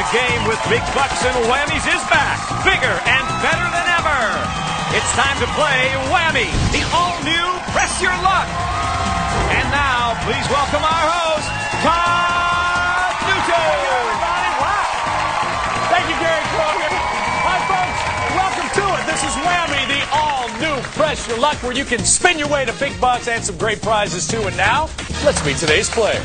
The game with big bucks and whammies is back, bigger and better than ever. It's time to play Whammy, the all-new Press Your Luck. And now, please welcome our host, Todd Newton. Wow. Thank you, Gary Kroger. Hi, folks. Welcome to it. This is Whammy, the all-new Press Your Luck, where you can spin your way to big bucks and some great prizes, too. And now, let's meet today's player.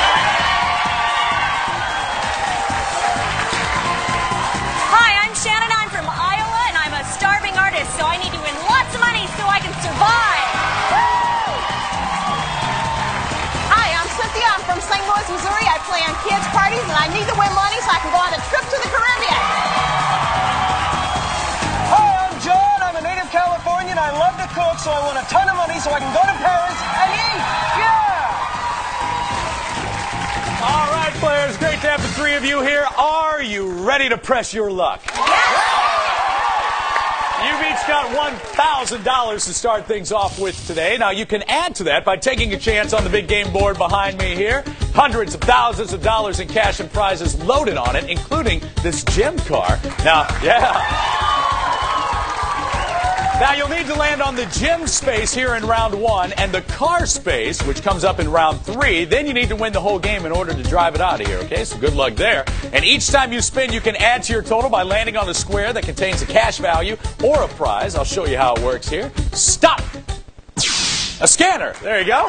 Shannon, I'm from Iowa, and I'm a starving artist, so I need to win lots of money so I can survive. Woo! Hi, I'm Cynthia. I'm from St. Louis, Missouri. I play on kids' parties, and I need to win money so I can go on a trip to the Caribbean. Hi, I'm John. I'm a native Californian. I love to cook, so I want a ton of money so I can go to Paris and eat. Yeah! All right, players. Great to have the three of you here. Are you ready to press your luck? You've each got $1,000 to start things off with today. Now, you can add to that by taking a chance on the big game board behind me here. Hundreds of thousands of dollars in cash and prizes loaded on it, including this gem car. Now, Now, you'll need to land on the gem space here in round 1 and the car space, which comes up in round 3. Then you need to win the whole game in order to drive it out of here, okay? So good luck there. And each time you spin, you can add to your total by landing on a square that contains a cash value or a prize. I'll show you how it works here. Stop! A scanner. There you go.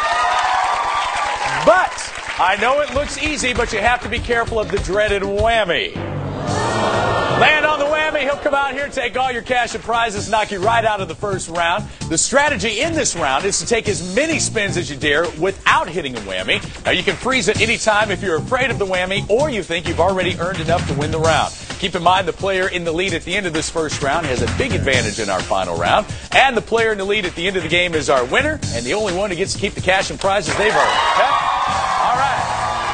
But I know it looks easy, but you have to be careful of the dreaded whammy. Land on the whammy, he'll come out here, take all your cash and prizes, knock you right out of the first round. The strategy in this round is to take as many spins as you dare without hitting a whammy. Now, you can freeze at any time if you're afraid of the whammy or you think you've already earned enough to win the round. Keep in mind the player in the lead at the end of this first round has a big advantage in our final round. And the player in the lead at the end of the game is our winner and the only one who gets to keep the cash and prizes they've earned. Okay? All right.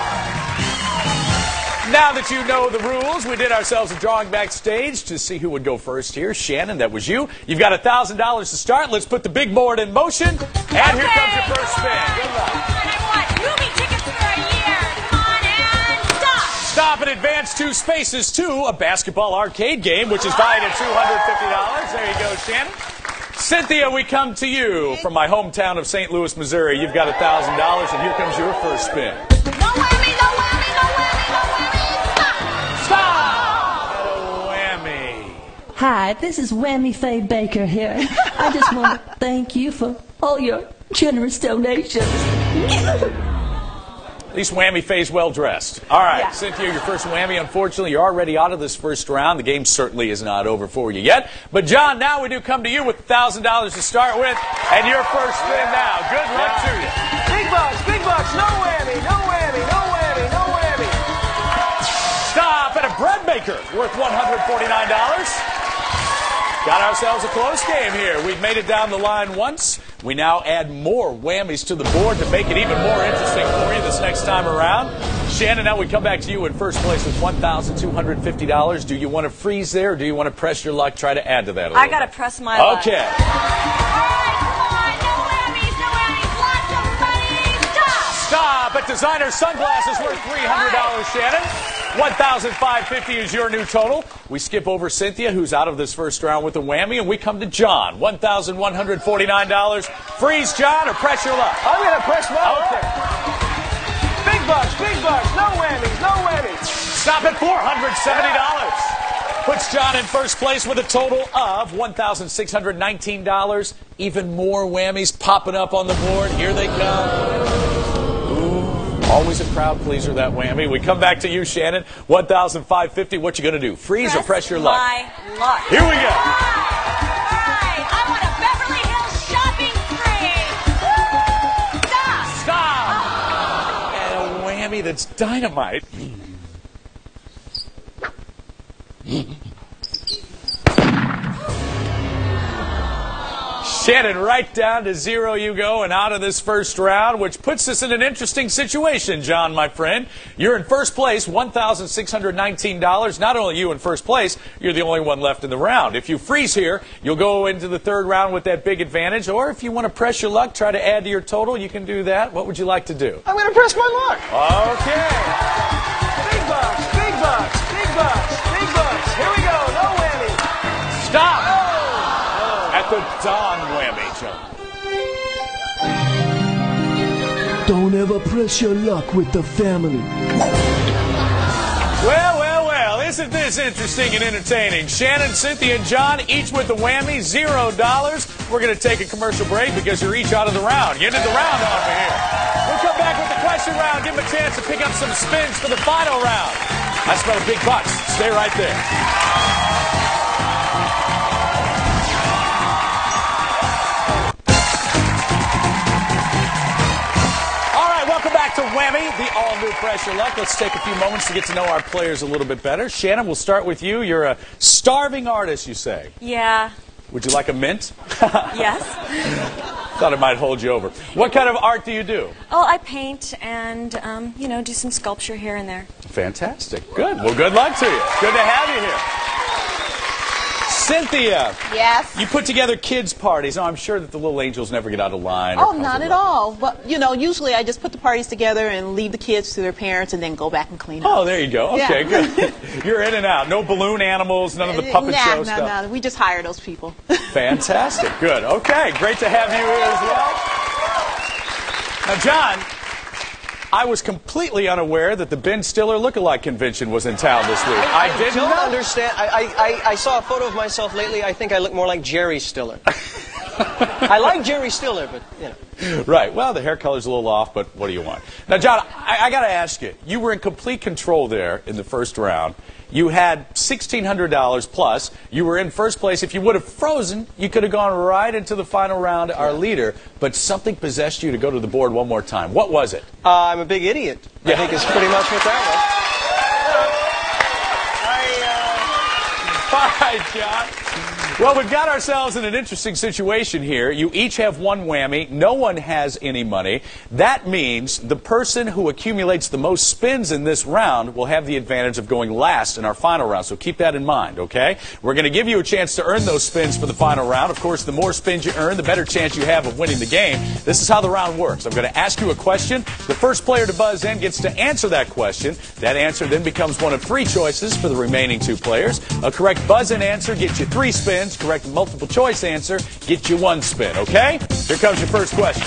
Now that you know the rules, we did ourselves a drawing backstage to see who would go first here. Shannon, that was you. You've got $1,000 to start. Let's put the big board in motion. And here comes your first spin. Good luck. I want movie tickets for a year. Come on and stop. Stop and advance 2 spaces to a basketball arcade game, which is valued at $250. There you go, Shannon. Cynthia, we come to you from my hometown of St. Louis, Missouri. You've got $1,000, and here comes your first spin. No whammy, no whammy, no whammy, no whammy. Hi, this is Whammy Faye Baker here. I just want to thank you for all your generous donations. At least Whammy Faye's well dressed. All right, yeah. Cynthia, your first whammy. Unfortunately, you're already out of this first round. The game certainly is not over for you yet. But, John, now we do come to you with $1,000 to start with. And your first spin now. Good luck to you. Big bucks, no whammy, no whammy, no whammy, no whammy. Stop at a bread maker worth $149. Got ourselves a close game here. We've made it down the line once. We now add more whammies to the board to make it even more interesting for you this next time around. Shannon, now we come back to you in first place with $1,250. Do you want to freeze there, or do you want to press your luck, try to add to that a little I got to press my luck. Okay. All right, come on. No whammies, lots of money. Stop. Stop at designer sunglasses worth $300, Shannon. $1,550 is your new total. We skip over Cynthia, who's out of this first round with a whammy, and we come to John. $1,149. Freeze, John, or press your luck? I'm going to press my luck. Okay. Big bucks, no whammies, no whammies. Stop at $470. Puts John in first place with a total of $1,619. Even more whammies popping up on the board. Here they come. Always a crowd pleaser, that whammy. We come back to you, Shannon. $1,550. What you going to do? Freeze or press your luck? My luck. Here we go. All right. I want a Beverly Hills shopping spree. Stop. And a whammy that's dynamite. Shannon, right down to zero you go and out of this first round, which puts us in an interesting situation, John, my friend. You're in first place, $1,619. Not only you in first place, you're the only one left in the round. If you freeze here, you'll go into the third round with that big advantage. Or if you want to press your luck, try to add to your total, you can do that. What would you like to do? I'm going to press my luck. Okay. Big bucks, big bucks, the Don whammy, John? Don't ever press your luck with the family. Well, well, well, isn't this interesting and entertaining? Shannon, Cynthia, and John, each with a whammy, $0. We're going to take a commercial break because you're each out of the round. You ended the round off of here. We'll come back with the question round, give them a chance to pick up some spins for the final round. I smell a big bucks. Stay right there. To Whammy, the all-new Pressure Luck. Let's take a few moments to get to know our players a little bit better. Shannon, we'll start with you. You're a starving artist, you say. Yeah. Would you like a mint? Yes. Thought it might hold you over. What kind of art do you do? Oh, I paint and, you know, do some sculpture here and there. Fantastic. Good. Well, good luck to you. Good to have you here. Cynthia. Yes? You put together kids' parties. Oh, I'm sure that the little angels never get out of line. Oh, not at all. But, you know, usually I just put the parties together and leave the kids to their parents and then go back and clean up. Oh, there you go. Okay, Yeah. good. You're in and out. No balloon animals, none of the puppet show stuff. No. We just hire those people. Fantastic. Good. Okay, great to have you here as well. Now, John, I was completely unaware that the Ben Stiller Lookalike Convention was in town this week. I didn't don't know. understand. I saw a photo of myself lately. I think I look more like Jerry Stiller. I like Jerry Stiller, but, you know. Right. Well, the hair color's a little off, but what do you want? Now, John, I got to ask you. You were in complete control there in the first round. You had $1,600 plus. You were in first place. If you would have frozen, you could have gone right into the final round, our leader. But something possessed you to go to the board one more time. What was it? I'm a big idiot. I think is pretty much what that All right, John. Well, we've got ourselves in an interesting situation here. You each have one whammy. No one has any money. That means the person who accumulates the most spins in this round will have the advantage of going last in our final round. So keep that in mind, okay? We're going to give you a chance to earn those spins for the final round. Of course, the more spins you earn, the better chance you have of winning the game. This is how the round works. I'm going to ask you a question. The first player to buzz in gets to answer that question. That answer then becomes one of three choices for the remaining two players. A correct buzz-in answer gets you 3 spins. Correct multiple choice answer gets you 1 spin, okay? Here comes your first question.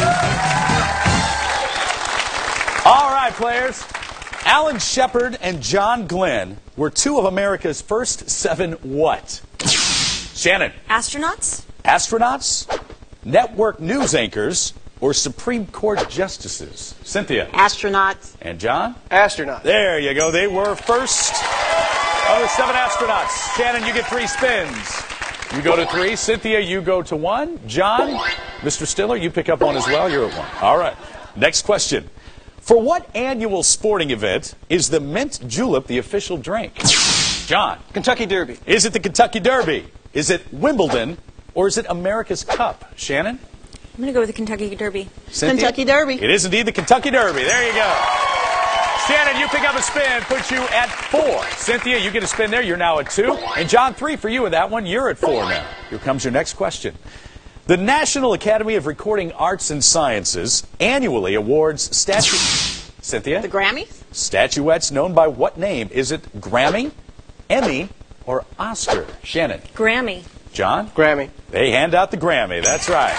All right, players. Alan Shepard and John Glenn were 2 of America's first 7 what? Shannon. Astronauts? Astronauts, network news anchors, or Supreme Court justices? Cynthia. Astronauts. And John? Astronaut. There you go. They were first of the 7 astronauts. Shannon, you get 3 spins. You go to 3. Cynthia, you go to 1. John, Mr. Stiller, you pick up 1 as well. You're at 1. All right. Next question. For what annual sporting event is the mint julep the official drink? John. Kentucky Derby. Is it the Kentucky Derby? Is it Wimbledon? Or is it America's Cup? Shannon? I'm going to go with the Kentucky Derby. Cynthia? Kentucky Derby. It is indeed the Kentucky Derby. There you go. Shannon, you pick up a spin, puts you at 4. Cynthia, you get a spin there. You're now at 2. And John, 3 for you with that one. You're at 4 now. Here comes your next question. The National Academy of Recording Arts and Sciences annually awards Cynthia? The Grammys. Statuettes known by what name? Is it Grammy, Emmy, or Oscar? Shannon? Grammy. John? Grammy. They hand out the Grammy. That's right.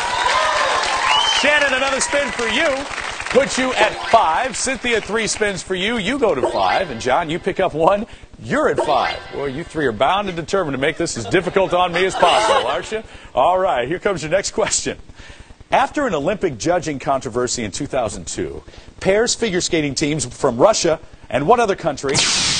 Shannon, another spin for you. Puts you at 5. Cynthia, 3 spins for you. You go to 5. And John, you pick up 1. You're at 5. Boy, you 3 are bound and determined to make this as difficult on me as possible, aren't you? All right, here comes your next question. After an Olympic judging controversy in 2002, pairs figure skating teams from Russia and what other country?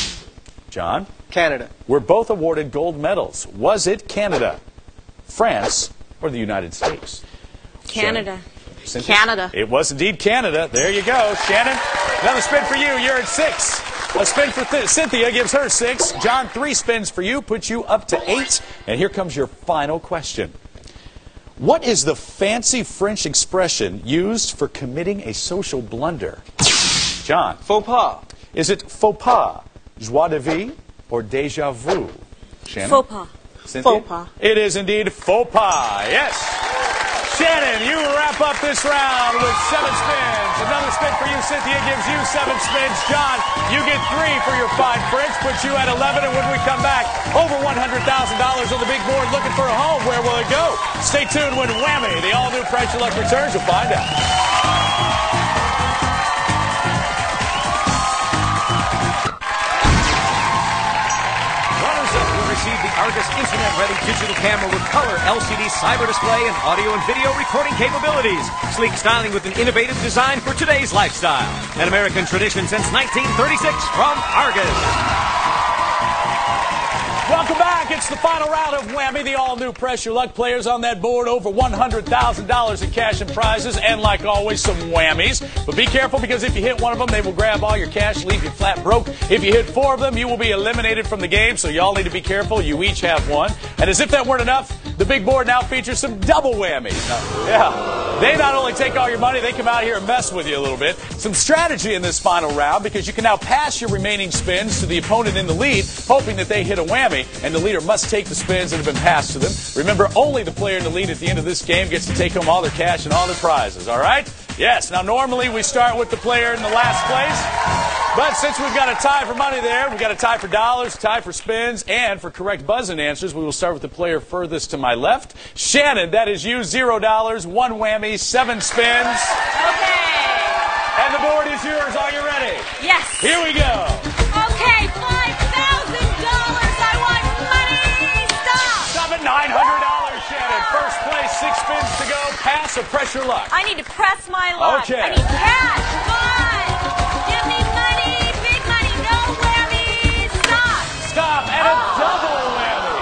John? Canada. Were both awarded gold medals. Was it Canada, France, or the United States? Canada. Cynthia? Canada. It was indeed Canada. There you go. Shannon, another spin for you. You're at 6. A spin for Cynthia gives her 6. John, 3 spins for you, puts you up to 8. And here comes your final question. What is the fancy French expression used for committing a social blunder? John. Faux pas. Is it faux pas, joie de vivre, or déjà vu? Shannon? Faux pas. Cynthia? Faux pas. It is indeed faux pas. Yes. Shannon, you wrap up this round with 7 spins. Another spin for you, Cynthia, gives you 7 spins. John, You get 3 for your fine prints, puts you at 11, and when we come back, over $100,000 on the big board looking for a home. Where will it go? Stay tuned when Whammy, the all-new Pressure Luck returns. You'll find out. Runners-up will receive the Argus Internet-ready digital camera with color LCD cyber display and audio and video recording capabilities. Sleek styling with an innovative design for today's lifestyle. An American tradition since 1936 from Argus. Welcome back. It's the final round of Whammy, the all-new Pressure Luck. Players on that board, over $100,000 in cash and prizes, and like always, some whammies. But be careful, because if you hit one of them, they will grab all your cash, leave you flat broke. If you hit 4 of them, you will be eliminated from the game, so y'all need to be careful. You each have one. And as if that weren't enough, the big board now features some double whammies. Yeah, they not only take all your money, they come out here and mess with you a little bit. Some strategy in this final round, because you can now pass your remaining spins to the opponent in the lead, hoping that they hit a whammy, and the leader must take the spins that have been passed to them. Remember, only the player in the lead at the end of this game gets to take home all their cash and all their prizes, all right? Yes, now normally we start with the player in the last place, but since we've got a tie for money there, we've got a tie for dollars, tie for spins, and for correct buzzing answers, we will start with the player furthest to my left. Shannon, that is you, $0, 1 whammy, 7 spins. Okay. And the board is yours. Are you ready? Yes. Here we go. Okay, $5,000. I want money. Stop. Stop at $900, Shannon. First place, 6 spins to go. Pass or Pressure Luck? I need to press my luck. Okay. I need cash. Come on. Give me money. Big money. No whammies. Stop. Stop at a double whammy.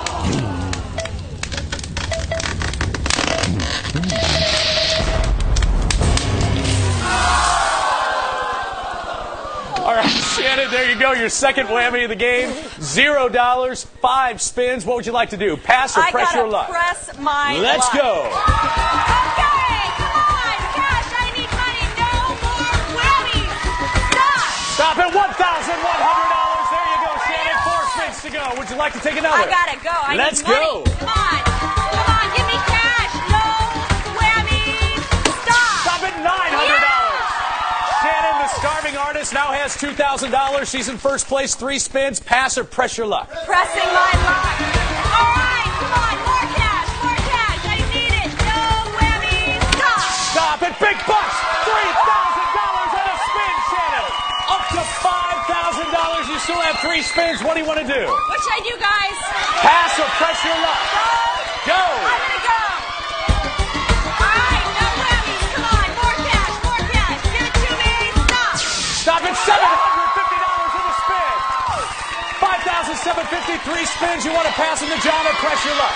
All right, Shannon, there you go. Your second whammy of the game. $0, 5 spins. What would you like to do? Pass or Pressure I Luck? gotta press my Let's luck. go. Okay, come on. Cash. I need money. No more whammies. Stop. Stop at $1,100. There you go, Shannon. 4 spins to go. Would you like to take another? I gotta go. I Let's need money. go. Come on. Come on. Give me cash. No whammies. Stop. Stop at $900. Shannon, the starving artist, now has $2,000. She's in first place. 3 spins. Pass or Pressure Luck? Pressing my luck. All right. Come on. More cash. More cash. I need it. No whammies. Stop. Stop at big bucks. $3,000 and a spin, Shannon. Up to $5,000. You still have 3 spins. What do you want to do? What should I do, guys? Pass or Pressure Luck? Go. I'm gonna go. All right. No whammies. Come on. More cash. More cash. Give it to me. Stop. Stop at $750 in a spin. $5,750, 3 spins. You want to pass in the John or Pressure Luck?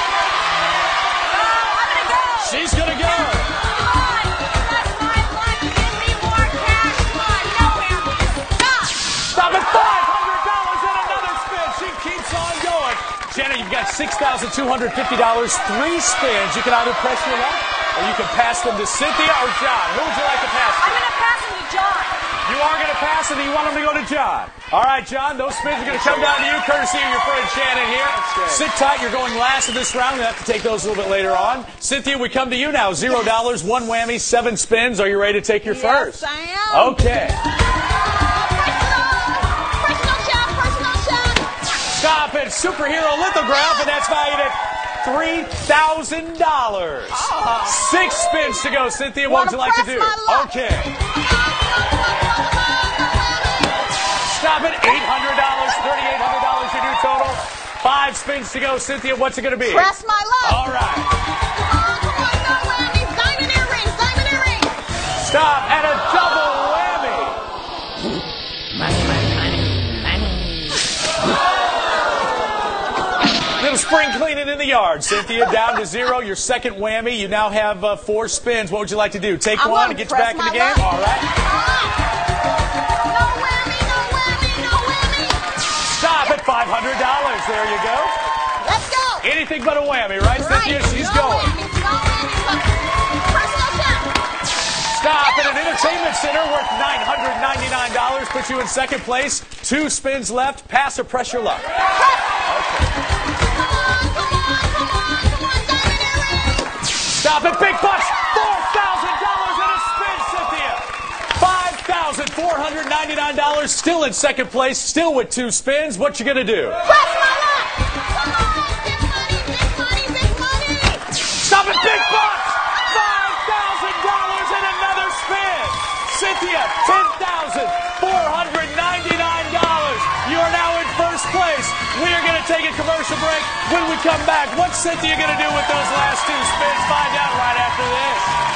I'm gonna go. She's going to go. Come on. Press my luck. Give me more cash. Come on. No whammies. Stop. Stop at $500 and another spin. She keeps on going. Shannon, you've got $6,250, 3 spins. You can either press your luck or you can pass them to Cynthia or John. Who would you like to pass to? I'm gonna pass him to John. You are going to pass it, and you want them to go to John. All right, John, those spins are going to come down to you, courtesy of your friend Shannon here. Sit tight. You're going last in this round. We'll have to take those a little bit later on. Cynthia, we come to you now. $0, 1 whammy, 7 spins. Are you ready to take your first? Yes, I am. Okay. Personal shop. Stop at Superhero Lithograph, and that's valued at $3,000. 6 spins to go. Cynthia, what would you like to do? Okay. Stop at $800, $3,800 your new total. 5 spins to go. Cynthia, what's it going to be? Press my luck. All right. Come on, no whammies. Diamond earrings. Diamond earrings. Stop at a double whammy. Little spring cleaning in the yard. Cynthia, down to 0. Your second whammy. You now have 4 spins. What would you like to do? Take one and get you back in the game? All right. Stop at $500. There you go. Let's go. Anything but a whammy, right, Cynthia? She's going. Stop at an entertainment center worth $999. Puts you in second place. 2 spins left. Pass or press your luck? Okay. Stop at big bucks. $4,000 in a spin, Cynthia. $5,499. $499, still in second place, still with 2 spins. What you gonna do? Press my luck! Come on! Big money, big money, big money! Stop it, big bucks! $5,000 and another spin. Cynthia, $10,499. You are now in first place. We are going to take a commercial break. When we come back, what's Cynthia going to do with those last 2 spins? Find out right after this.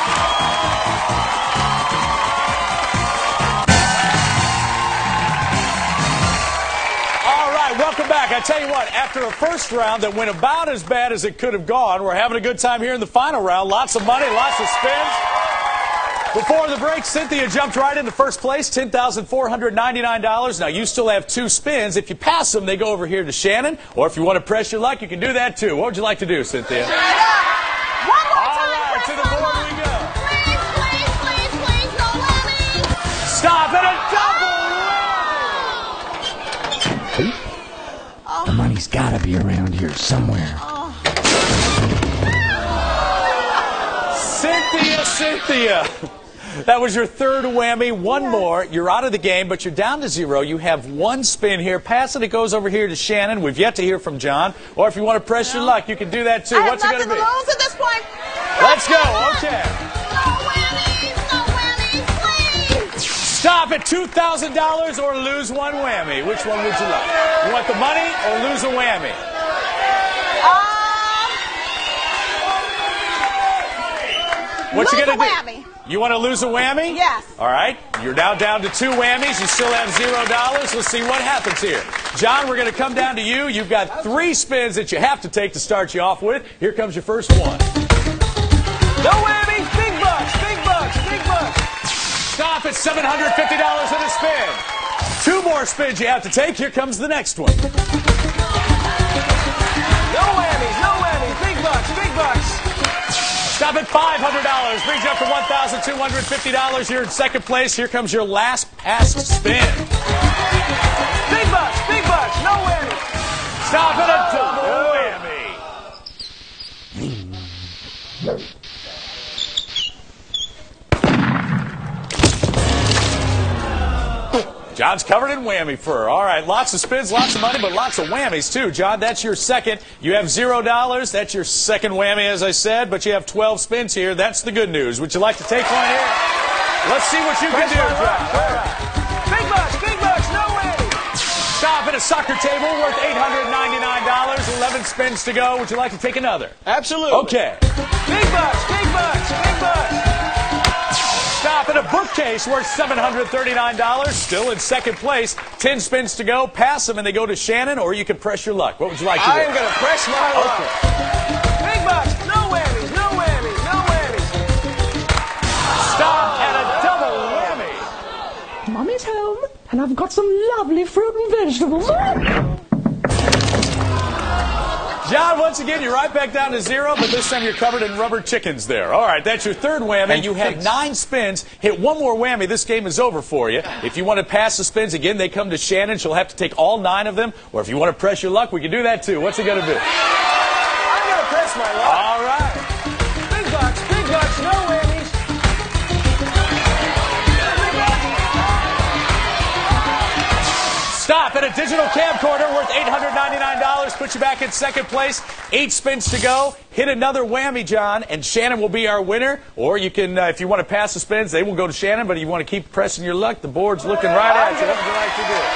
All right, welcome back. I tell you what, after a first round that went about as bad as it could have gone, we're having a good time here in the final round. Lots of money, lots of spins. Before the break, Cynthia jumped right into first place, $10,499. Now, you still have 2 spins. If you pass them, they go over here to Shannon. Or if you want to press your luck, you can do that, too. What would you like to do, Cynthia? One more time. All right, to the board we go. Please, please, please, please, no whammy. Stop it, a double whammy! The money's gotta be around here somewhere. Cynthia. That was your 3rd whammy. One more. You're out of the game, but you're down to 0. You have 1 spin here. Pass it. It goes over here to Shannon. We've yet to hear from John. Or if you want to press your luck, you can do that too. What's it going to be? I have nothing to lose at this point. Let's go. Okay. No whammies, please. Stop at $2,000 or lose 1 whammy. Which one would you like? You want the money or lose a whammy? What you gonna do? Whammy. You want to lose a whammy? Yes. All right. You're now down to 2 whammies. You still have $0. Let's see what happens here. John, we're going to come down to you. You've got 3 spins that you have to take to start you off with. Here comes your first one. No whammies, big bucks, big bucks, big bucks. Stop at $750 in a spin. 2 more spins you have to take. Here comes the next one. No whammies, big bucks, big bucks. Stop at $500. Brings you up to $1,250. You're in second place. Here comes your last past spin. Big bucks, no whammies. Stop at a double whammy. John's covered in whammy fur. All right, lots of spins, lots of money, but lots of whammies, too. John, that's your second. You have $0. That's your second whammy, as I said, but you have 12 spins here. That's the good news. Would you like to take one here? Let's see what you can do, John. Big bucks, no whammies. Stop at a soccer table worth $899. 11 spins to go. Would you like to take another? Absolutely. Okay. Big bucks. Stop at a bookcase worth $739. Still in second place. 10 spins to go. Pass them and they go to Shannon, or you can press your luck. What would you like to do? I am going to press my luck. Okay. Big bucks, no whammies. Stop at a double whammy. Mommy's home, and I've got some lovely fruit and vegetables. John, once again, you're right back down to 0, but this time you're covered in rubber chickens there. All right, that's your 3rd whammy. You have 9 spins. Hit 1 more whammy. This game is over for you. If you want to pass the spins, again, they come to Shannon. She'll have to take all 9 of them. Or if you want to press your luck, we can do that too. What's it going to be? I'm going to press my luck. All right. Big bucks, no whammies. Stop at a digital camcorder worth $899. Put you back in second place. 8 spins to go. Hit another whammy, John, and Shannon will be our winner. Or you can, if you want to pass the spins, they will go to Shannon. But if you want to keep pressing your luck, the board's looking right at you. What would you like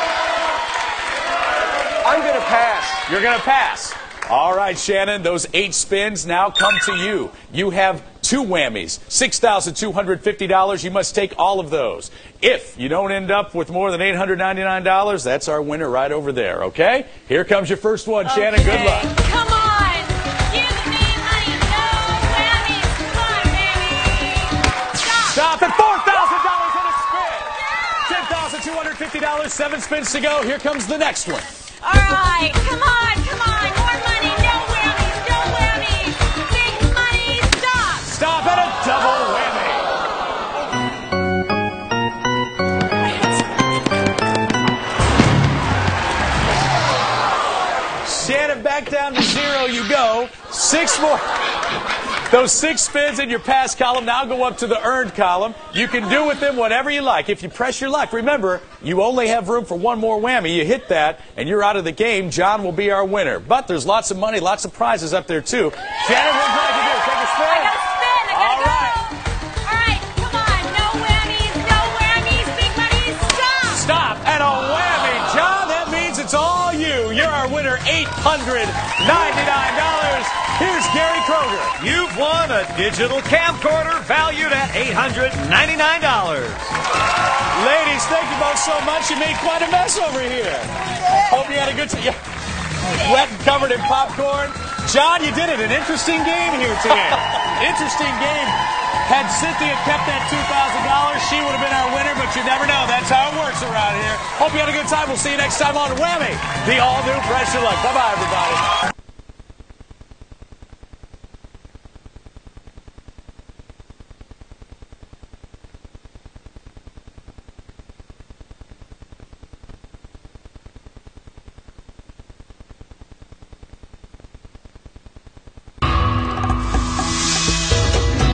to do? I'm going to pass. You're going to pass. All right, Shannon, those 8 spins now come to you. You have 2 whammies, $6,250. You must take all of those. If you don't end up with more than $899, that's our winner right over there, okay? Here comes your first one, Shannon. Good luck. Come on. Give me money. No whammies. Come on, baby. Stop at $4,000 in a spin. $10,250, 7 spins to go. Here comes the next one. All right. Come on. More money. No whammies. Big money. Stop. Stop at a double whammy. Shannon, back down to 0 you go. 6 more. Those 6 spins in your pass column now go up to the earned column. You can do with them whatever you like. If you press your luck, remember, you only have room for one more whammy. You hit that, and you're out of the game. John will be our winner. But there's lots of money, lots of prizes up there, too. Shannon, what would you like to do? Take a spin? I gotta spin. I gotta All go. right. All right, come on. No whammies, big money. Stop. Stop at a whammy. John, that means it's all you. You're our winner, $899. Here's Gary Kroger. You've won a digital camcorder valued at $899. Ladies, thank you both so much. You made quite a mess over here. Hope you had a good time. Wet and covered in popcorn. John, you did it. An interesting game here today. Interesting game. Had Cynthia kept that $2,000, she would have been our winner, but you never know. That's how it works around here. Hope you had a good time. We'll see you next time on Whammy, the all-new Press Your Luck. Bye-bye, everybody.